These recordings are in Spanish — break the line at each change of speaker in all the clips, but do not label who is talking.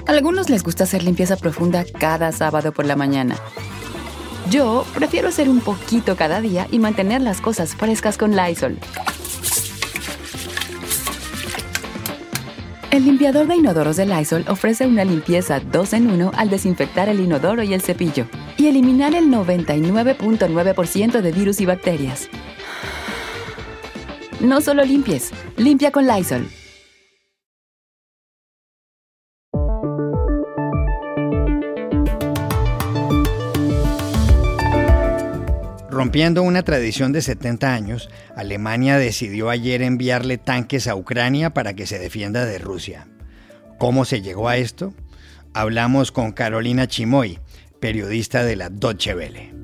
A algunos les gusta hacer limpieza profunda cada sábado por la mañana. Yo prefiero hacer un poquito cada día y mantener las cosas frescas con Lysol. El limpiador de inodoros de Lysol ofrece una limpieza 2 en 1 al desinfectar el inodoro y el cepillo y eliminar el 99.9% de virus y bacterias. No solo limpies, limpia con Lysol.
Rompiendo una tradición de 70 años, Alemania decidió ayer enviarle tanques a Ucrania para que se defienda de Rusia. ¿Cómo se llegó a esto? Hablamos con Carolina Chimoy, periodista de la Deutsche Welle.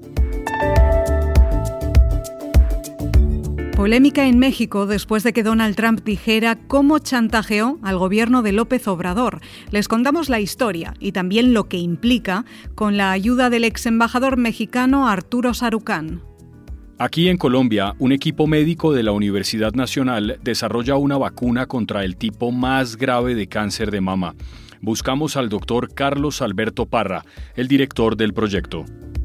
Polémica en México después de que Donald Trump dijera cómo chantajeó al gobierno de López Obrador. Les contamos la historia y también lo que implica con la ayuda del ex embajador mexicano Arturo Sarucán.
Aquí en Colombia, un equipo médico de la Universidad Nacional desarrolla una vacuna contra el tipo más grave de cáncer de mama. Buscamos al doctor Carlos Alberto Parra, el director del proyecto.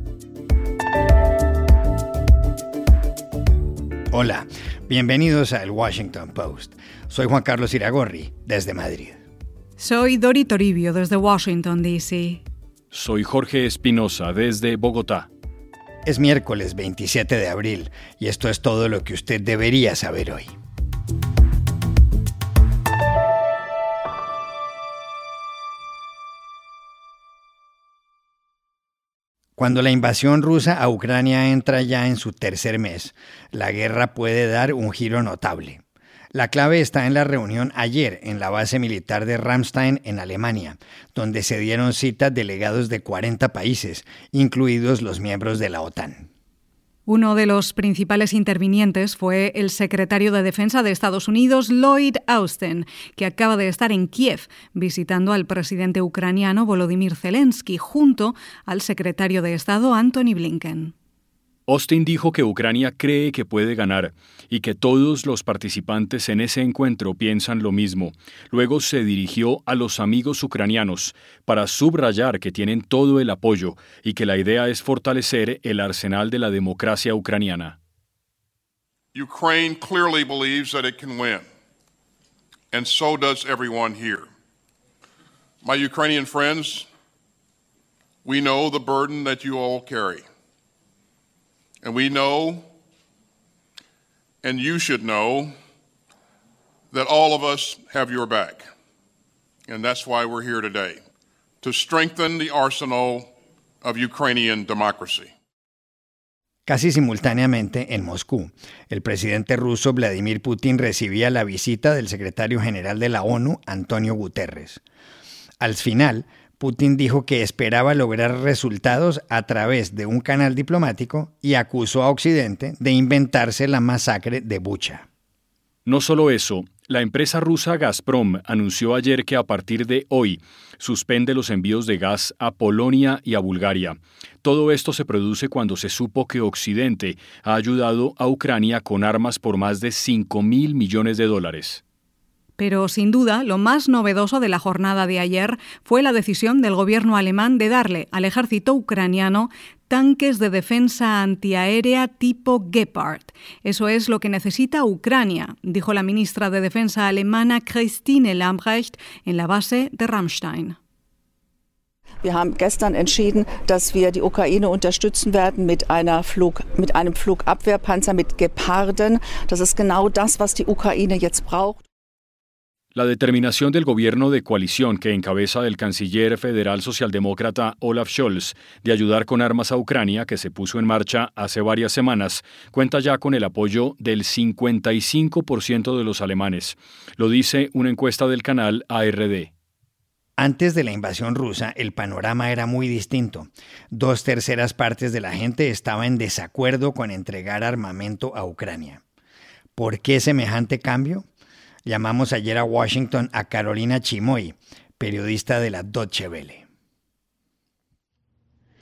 Hola, bienvenidos al Washington Post. Soy Juan Carlos Iragorri, desde Madrid.
Soy Dori Toribio, desde Washington, D.C.
Soy Jorge Espinosa, desde Bogotá.
Es miércoles 27 de abril y esto es todo lo que usted debería saber hoy. Cuando la invasión rusa a Ucrania entra ya en su tercer mes, la guerra puede dar un giro notable. La clave está en la reunión ayer en la base militar de Ramstein en Alemania, donde se dieron cita delegados de 40 países, incluidos los miembros de la OTAN.
Uno de los principales intervinientes fue el secretario de Defensa de Estados Unidos, Lloyd Austin, que acaba de estar en Kiev visitando al presidente ucraniano Volodymyr Zelensky junto al secretario de Estado Antony Blinken.
Austin dijo que Ucrania cree que puede ganar y que todos los participantes en ese encuentro piensan lo mismo. Luego se dirigió a los amigos ucranianos para subrayar que tienen todo el apoyo y que la idea es fortalecer el arsenal de la democracia ucraniana.
Ukraine clearly believes that it can win, and so does everyone here. My Ukrainian friends, we know the burden that you all carry. And we know, and you should know, that all of us have your back. And that's why we're here today, to strengthen the arsenal of Ukrainian democracy.
Casi simultáneamente, en Moscú, el presidente ruso Vladimir Putin recibía la visita del secretario general de la ONU, Antonio Guterres. Al final, Putin dijo que esperaba lograr resultados a través de un canal diplomático y acusó a Occidente de inventarse la masacre de Bucha.
No solo eso, la empresa rusa Gazprom anunció ayer que a partir de hoy suspende los envíos de gas a Polonia y a Bulgaria. Todo esto se produce cuando se supo que Occidente ha ayudado a Ucrania con armas por más de $5.000 millones.
Pero, sin duda, lo más novedoso de la jornada de ayer fue la decisión del gobierno alemán de darle al ejército ucraniano tanques de defensa antiaérea tipo Gepard. Eso es lo que necesita Ucrania, dijo la ministra de Defensa alemana Christine Lambrecht en la base de Ramstein.
Wir haben gestern entschieden, dass wir die Ukraine unterstützen werden mit einem Flugabwehrpanzer, mit Geparden. Das ist genau das, was die Ukraine jetzt braucht.
La determinación del gobierno de coalición que encabeza el canciller federal socialdemócrata Olaf Scholz de ayudar con armas a Ucrania, que se puso en marcha hace varias semanas, cuenta ya con el apoyo del 55% de los alemanes. Lo dice una encuesta del canal ARD.
Antes de la invasión rusa, el panorama era muy distinto. 2/3 partes de la gente estaba en desacuerdo con entregar armamento a Ucrania. ¿Por qué semejante cambio? Llamamos ayer a Washington a Carolina Chimoy, periodista de la Deutsche Welle.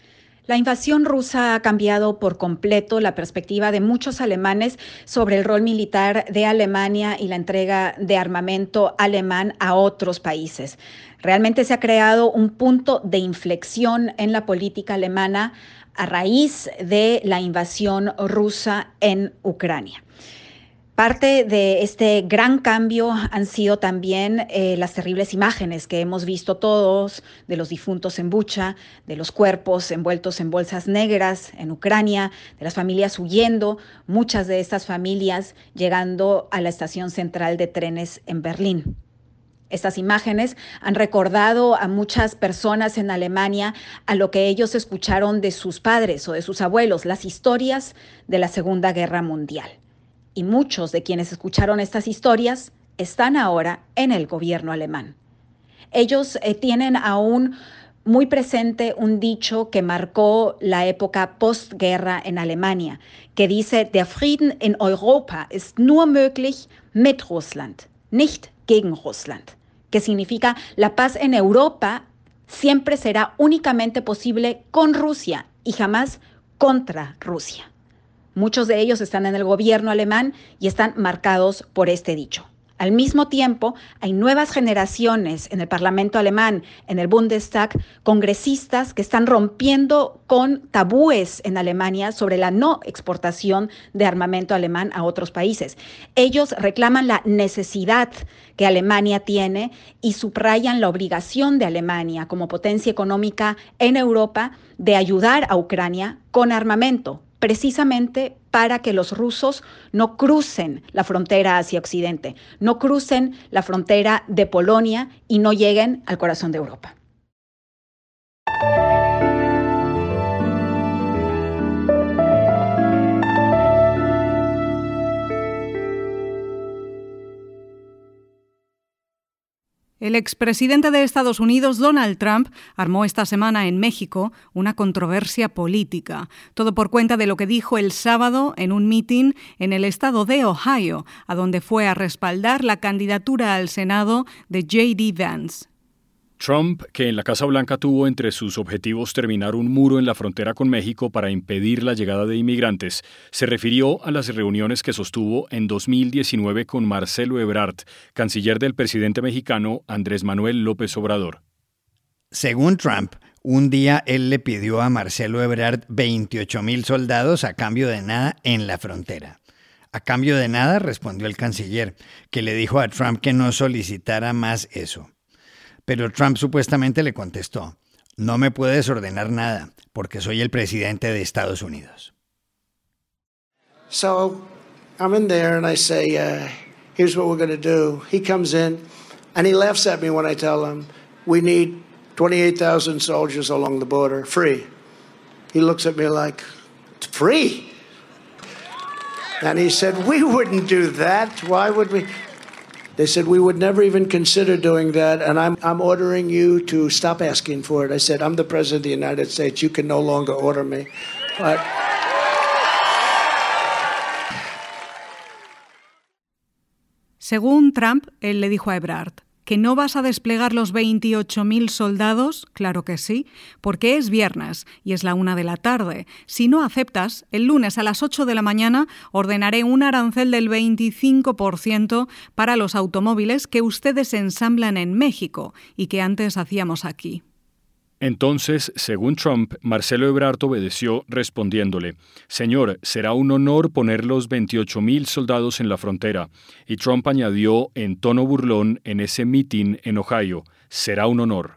La invasión rusa ha cambiado por completo la perspectiva de muchos alemanes sobre el rol militar de Alemania y la entrega de armamento alemán a otros países. Realmente se ha creado un punto de inflexión en la política alemana a raíz de la invasión rusa en Ucrania. Parte de este gran cambio han sido también las terribles imágenes que hemos visto todos de los difuntos en Bucha, de los cuerpos envueltos en bolsas negras en Ucrania, de las familias huyendo, muchas de estas familias llegando a la estación central de trenes en Berlín. Estas imágenes han recordado a muchas personas en Alemania a lo que ellos escucharon de sus padres o de sus abuelos, las historias de la Segunda Guerra Mundial. Y muchos de quienes escucharon estas historias están ahora en el gobierno alemán. Ellos tienen aún muy presente un dicho que marcó la época postguerra en Alemania, que dice: Der Frieden in Europa ist nur möglich mit Russland, nicht gegen Russland, que significa la paz en Europa siempre será únicamente posible con Rusia y jamás contra Rusia. Muchos de ellos están en el gobierno alemán y están marcados por este dicho. Al mismo tiempo, hay nuevas generaciones en el Parlamento alemán, en el Bundestag, congresistas que están rompiendo con tabúes en Alemania sobre la no exportación de armamento alemán a otros países. Ellos reclaman la necesidad que Alemania tiene y subrayan la obligación de Alemania como potencia económica en Europa de ayudar a Ucrania con armamento, precisamente para que los rusos no crucen la frontera hacia Occidente, no crucen la frontera de Polonia y no lleguen al corazón de Europa.
El expresidente de Estados Unidos, Donald Trump, armó esta semana en México una controversia política. Todo por cuenta de lo que dijo el sábado en un mitin en el estado de Ohio, a donde fue a respaldar la candidatura al Senado de J.D. Vance.
Trump, que en la Casa Blanca tuvo entre sus objetivos terminar un muro en la frontera con México para impedir la llegada de inmigrantes, se refirió a las reuniones que sostuvo en 2019 con Marcelo Ebrard, canciller del presidente mexicano Andrés Manuel López Obrador.
Según Trump, un día él le pidió a Marcelo Ebrard 28,000 soldados a cambio de nada en la frontera. A cambio de nada, respondió el canciller, que le dijo a Trump que no solicitara más eso. Pero Trump supuestamente le contestó: no me puedes ordenar nada, porque soy el presidente de Estados Unidos.
So I'm in there and I say, here's what we're going to do. He comes in and he laughs at me when I tell him we need 28,000 soldiers along the border, free. He looks at me like, free? And he said, we wouldn't do that. Why would we? They said, we would never even consider doing that, and I'm ordering you to stop asking for it. I said, I'm the President of the United States. You can no longer order me. But
según Trump, él le dijo a Ebrard: ¿que no vas a desplegar los 28,000 soldados? Claro que sí, porque es viernes y es la 1 de la tarde. Si no aceptas, el lunes a las 8 de la mañana ordenaré un arancel del 25% para los automóviles que ustedes ensamblan en México y que antes hacíamos aquí.
Entonces, según Trump, Marcelo Ebrard obedeció respondiéndole: Señor, será un honor poner los 28,000 soldados en la frontera. Y Trump añadió en tono burlón en ese mitin en Ohio: será un honor.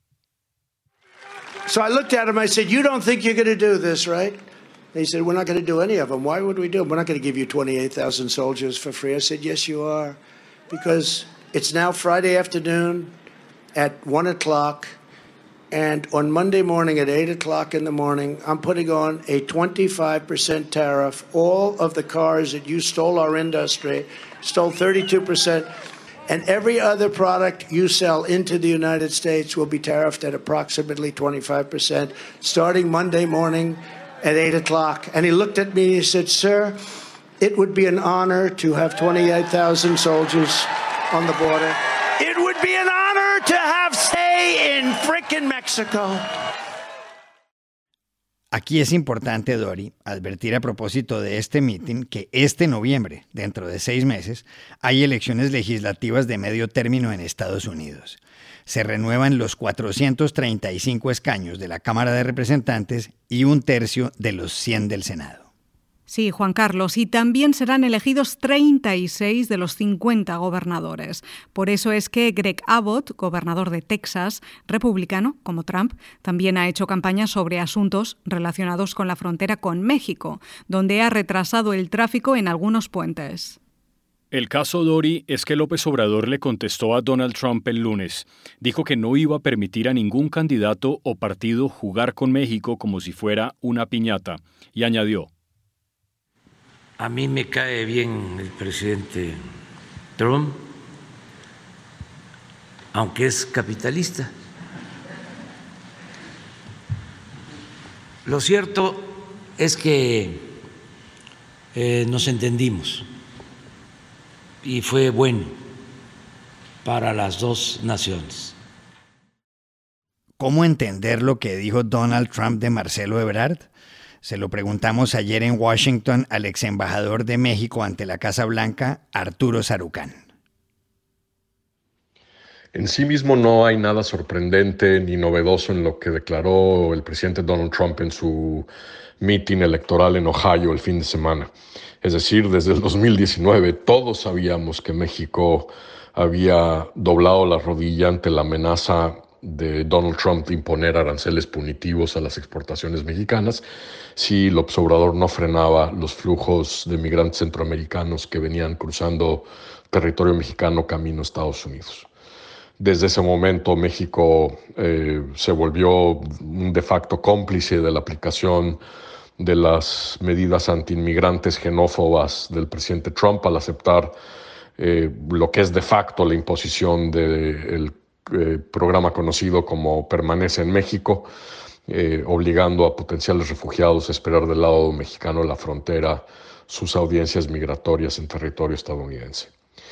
so I looked at him, I said, you don't think you're going to do this, right? He said, we're not going to do any of them. Why would we do them? We're not going to give you 28,000 soldiers for free. I said, yes, you are. Because it's now Friday afternoon at 1 o'clock. And on Monday morning at 8 o'clock in the morning, I'm putting on a 25% tariff. All of the cars that you stole our industry, stole 32%, and every other product you sell into the United States will be tariffed at approximately 25%, starting Monday morning at 8 o'clock. And he looked at me and he said, sir, it would be an honor to have 28,000 soldiers on the border. It would be an honor to have stay in frickin' Mexico.
Aquí es importante, Dori, advertir a propósito de este mitin que este noviembre, dentro de 6 meses, hay elecciones legislativas de medio término en Estados Unidos. Se renuevan los 435 escaños de la Cámara de Representantes y 1/3 de los 100 del Senado.
Sí, Juan Carlos, y también serán elegidos 36 de los 50 gobernadores. Por eso es que Greg Abbott, gobernador de Texas, republicano, como Trump, también ha hecho campaña sobre asuntos relacionados con la frontera con México, donde ha retrasado el tráfico en algunos puentes.
El caso, Dori, es que López Obrador le contestó a Donald Trump el lunes. Dijo que no iba a permitir a ningún candidato o partido jugar con México como si fuera una piñata. Y añadió:
a mí me cae bien el presidente Trump, aunque es capitalista. Lo cierto es que nos entendimos y fue bueno para las dos naciones.
¿Cómo entender lo que dijo Donald Trump de Marcelo Ebrard? Se lo preguntamos ayer en Washington al ex embajador de México ante la Casa Blanca, Arturo Sarucán.
En sí mismo no hay nada sorprendente ni novedoso en lo que declaró el presidente Donald Trump en su mitin electoral en Ohio el fin de semana. Es decir, desde el 2019 todos sabíamos que México había doblado la rodilla ante la amenaza de Donald Trump de imponer aranceles punitivos a las exportaciones mexicanas si López Obrador no frenaba los flujos de migrantes centroamericanos que venían cruzando territorio mexicano camino a Estados Unidos. Desde ese momento México se volvió un de facto cómplice de la aplicación de las medidas antiinmigrantes xenófobas del presidente Trump al aceptar lo que es de facto la imposición del programa conocido como Permanece en México, obligando a potenciales refugiados a esperar del lado mexicano de la frontera sus audiencias migratorias en territorio estadounidense.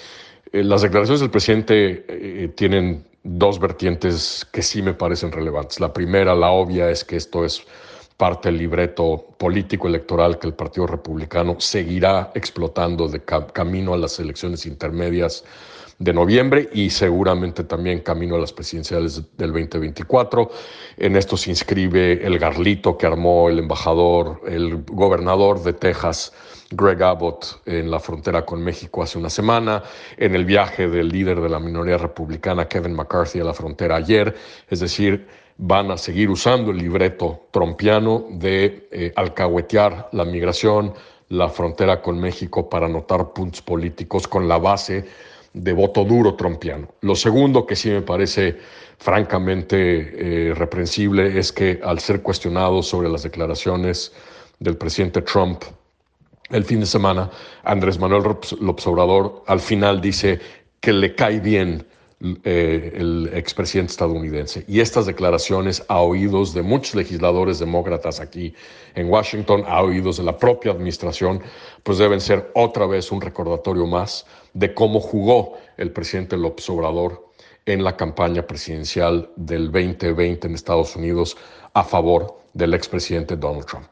Las declaraciones del presidente tienen dos vertientes que sí me parecen relevantes. La primera, la obvia, es que esto es parte del libreto político electoral que el Partido Republicano seguirá explotando de camino a las elecciones intermedias de noviembre y seguramente también camino a las presidenciales del 2024. En esto se inscribe el garlito que armó el gobernador de Texas, Greg Abbott, en la frontera con México hace una semana, en el viaje del líder de la minoría republicana, Kevin McCarthy, a la frontera ayer. Es decir, van a seguir usando el libreto trumpiano de alcahuetear la migración, la frontera con México para anotar puntos políticos con la base de voto duro trumpiano. Lo segundo que sí me parece francamente reprensible es que al ser cuestionado sobre las declaraciones del presidente Trump el fin de semana, Andrés Manuel López Obrador al final dice que le cae bien el expresidente estadounidense. Y estas declaraciones a oídos de muchos legisladores demócratas aquí en Washington, a oídos de la propia administración, pues deben ser otra vez un recordatorio más de cómo jugó el presidente López Obrador en la campaña presidencial del 2020 en Estados Unidos a favor del expresidente Donald Trump.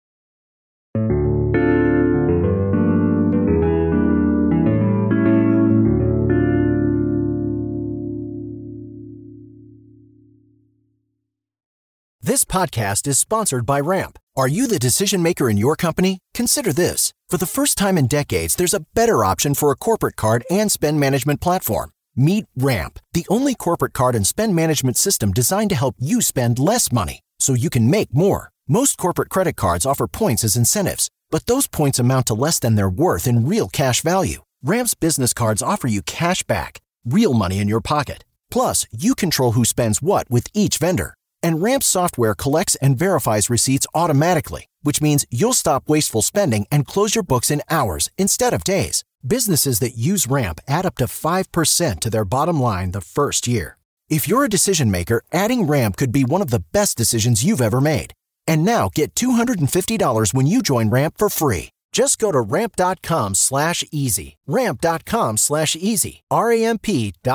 This podcast is sponsored by Ramp. Are you the decision maker in your company? Consider this. For the first time in decades, there's a better option for a corporate card and spend management platform. Meet Ramp, the only corporate card and spend management system designed to help you spend less money so you can make more. Most corporate credit cards offer points as incentives, but those points amount to less than their worth in real cash value. Ramp's business cards offer you cash back, real money in your pocket. Plus, you control who spends what with each vendor. And Ramp software collects and verifies receipts automatically, which means you'll stop wasteful spending and close your books in hours instead of days. Businesses that use Ramp add up to 5% to their bottom line the first year. If you're a decision maker, adding Ramp could be one of the best decisions you've ever made. And now get $250 when you join Ramp for free. Just go to ramp.com/easy. Ramp.com/easy.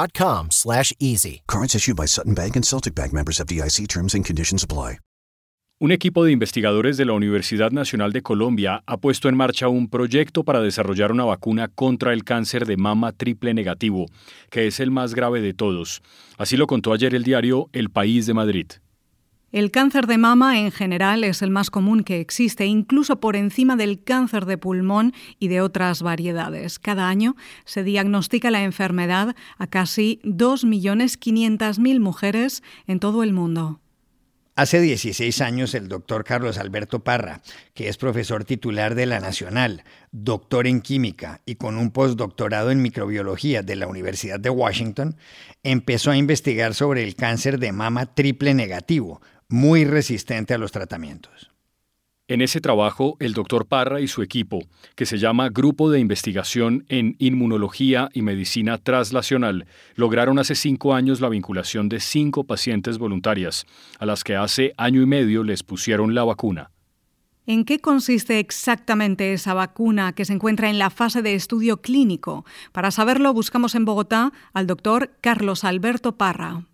RAMP.com/easy.
Cards issued by Sutton Bank and Celtic Bank, members of FDIC. Terms and conditions apply.
Un equipo de investigadores de la Universidad Nacional de Colombia ha puesto en marcha un proyecto para desarrollar una vacuna contra el cáncer de mama triple negativo, que es el más grave de todos. Así lo contó ayer el diario El País de Madrid.
El cáncer de mama en general es el más común que existe, incluso por encima del cáncer de pulmón y de otras variedades. Cada año se diagnostica la enfermedad a casi 2.500.000 mujeres en todo el mundo.
Hace 16 años el doctor Carlos Alberto Parra, que es profesor titular de la Nacional, doctor en química y con un postdoctorado en microbiología de la Universidad de Washington, empezó a investigar sobre el cáncer de mama triple negativo, muy resistente a los tratamientos.
En ese trabajo, el doctor Parra y su equipo, que se llama Grupo de Investigación en Inmunología y Medicina Translacional, lograron hace 5 años la vinculación de 5 pacientes voluntarias, a las que hace año y medio les pusieron la vacuna.
¿En qué consiste exactamente esa vacuna que se encuentra en la fase de estudio clínico? Para saberlo, buscamos en Bogotá al doctor Carlos Alberto Parra.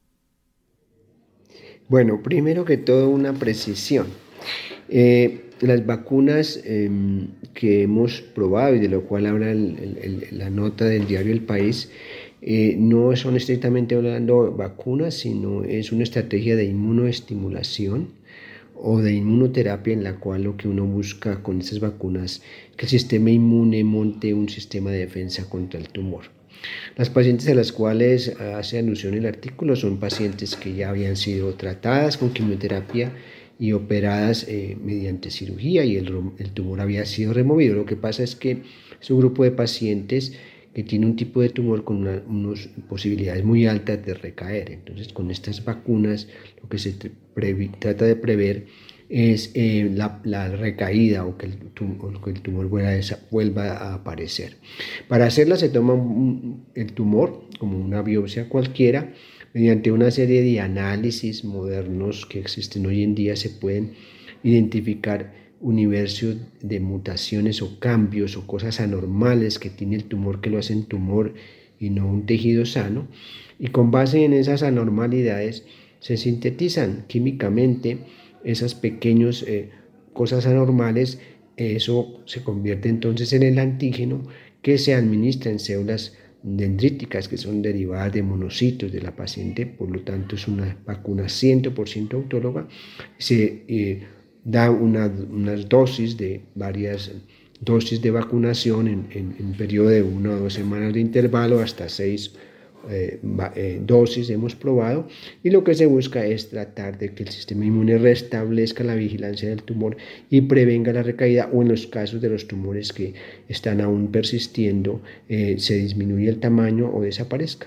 Bueno, primero que todo una precisión. Las vacunas que hemos probado y de lo cual habla la nota del diario El País no son estrictamente hablando vacunas, sino es una estrategia de inmunoestimulación o de inmunoterapia en la cual lo que uno busca con estas vacunas es que el sistema inmune monte un sistema de defensa contra el tumor. Las pacientes a las cuales hace alusión el artículo son pacientes que ya habían sido tratadas con quimioterapia y operadas mediante cirugía y el tumor había sido removido. Lo que pasa es que es un grupo de pacientes que tiene un tipo de tumor con unas posibilidades muy altas de recaer. Entonces, con estas vacunas lo que se trata de prever es la recaída o que el tumor vuelva a aparecer. Para hacerla se toma el tumor como una biopsia cualquiera. Mediante una serie de análisis modernos que existen hoy en día se pueden identificar universos de mutaciones o cambios o cosas anormales que tiene el tumor que lo hacen tumor y no un tejido sano. Y con base en esas anormalidades se sintetizan químicamente esas pequeñas cosas anormales. Eso se convierte entonces en el antígeno que se administra en células dendríticas que son derivadas de monocitos de la paciente, por lo tanto es una vacuna 100% autóloga. Se da unas dosis de varias dosis de vacunación en un periodo de 1 o 2 semanas de intervalo hasta 6 dosis hemos probado, y lo que se busca es tratar de que el sistema inmune restablezca la vigilancia del tumor y prevenga la recaída, o en los casos de los tumores que están aún persistiendo se disminuye el tamaño o desaparezca.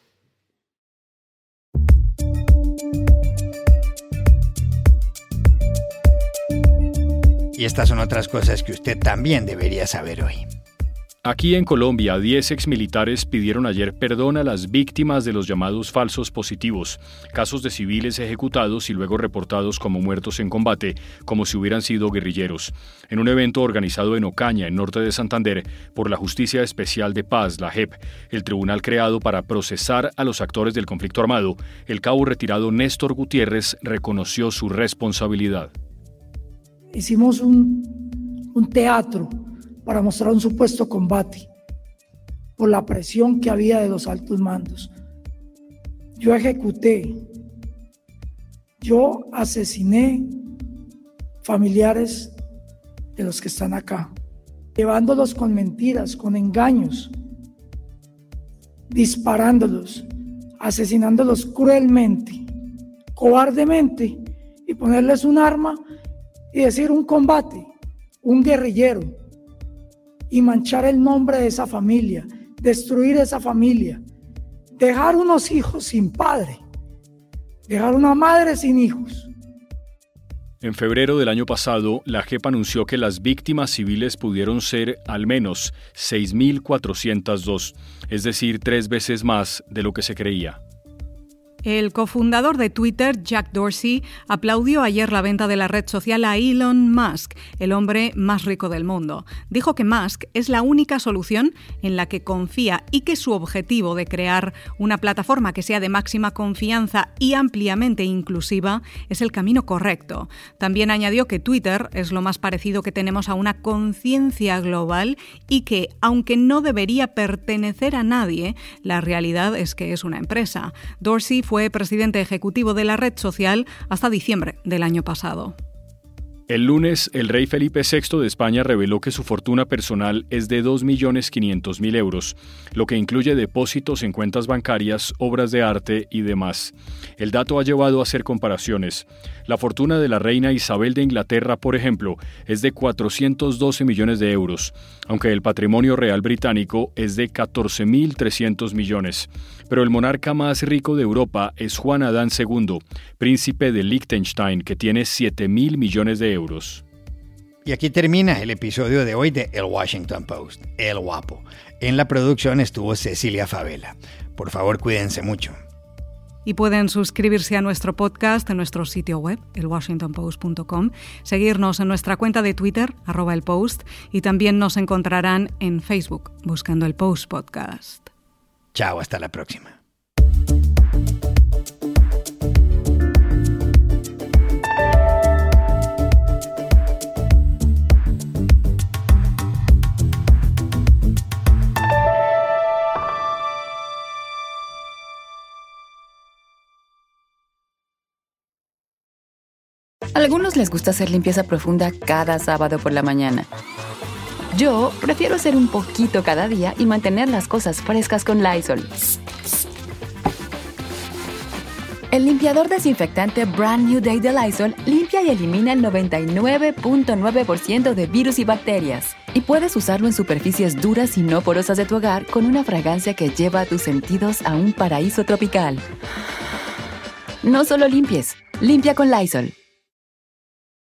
Y estas son otras cosas que usted también debería saber hoy.
Aquí en Colombia, 10 exmilitares pidieron ayer perdón a las víctimas de los llamados falsos positivos, casos de civiles ejecutados y luego reportados como muertos en combate, como si hubieran sido guerrilleros. En un evento organizado en Ocaña, en norte de Santander, por la Justicia Especial de Paz, la JEP, el tribunal creado para procesar a los actores del conflicto armado, el cabo retirado Néstor Gutiérrez reconoció su responsabilidad.
Hicimos un teatro para mostrar un supuesto combate por la presión que había de los altos mandos. Yo ejecuté, yo asesiné familiares de los que están acá, llevándolos con mentiras, con engaños, disparándolos, asesinándolos cruelmente, cobardemente, y ponerles un arma y decir un combate, un guerrillero, y manchar el nombre de esa familia, destruir esa familia, dejar unos hijos sin padre, dejar una madre sin hijos.
En febrero del año pasado, la JEP anunció que las víctimas civiles pudieron ser al menos 6.402, es decir, 3 veces más de lo que se creía.
El cofundador de Twitter, Jack Dorsey, aplaudió ayer la venta de la red social a Elon Musk, el hombre más rico del mundo. Dijo que Musk es la única solución en la que confía y que su objetivo de crear una plataforma que sea de máxima confianza y ampliamente inclusiva es el camino correcto. También añadió que Twitter es lo más parecido que tenemos a una conciencia global y que, aunque no debería pertenecer a nadie, la realidad es que es una empresa. Dorsey fue presidente ejecutivo de la red social hasta diciembre del año pasado.
El lunes, el rey Felipe VI de España reveló que su fortuna personal es de 2.500.000 euros, lo que incluye depósitos en cuentas bancarias, obras de arte y demás. El dato ha llevado a hacer comparaciones. La fortuna de la reina Isabel de Inglaterra, por ejemplo, es de 412 millones de euros, aunque el patrimonio real británico es de 14.300 millones. Pero el monarca más rico de Europa es Juan Adán II, príncipe de Liechtenstein, que tiene 7.000 millones de euros.
Y aquí termina el episodio de hoy de El Washington Post, El Guapo. En la producción estuvo Cecilia Favela. Por favor, cuídense mucho.
Y pueden suscribirse a nuestro podcast en nuestro sitio web, elwashingtonpost.com, seguirnos en nuestra cuenta de Twitter, @elpost, y también nos encontrarán en Facebook, buscando el Post Podcast.
Chao, hasta la próxima.
A algunos les gusta hacer limpieza profunda cada sábado por la mañana. Yo prefiero hacer un poquito cada día y mantener las cosas frescas con Lysol. El limpiador desinfectante Brand New Day de Lysol limpia y elimina el 99.9% de virus y bacterias. Y puedes usarlo en superficies duras y no porosas de tu hogar con una fragancia que lleva a tus sentidos a un paraíso tropical. No solo limpies, limpia con Lysol.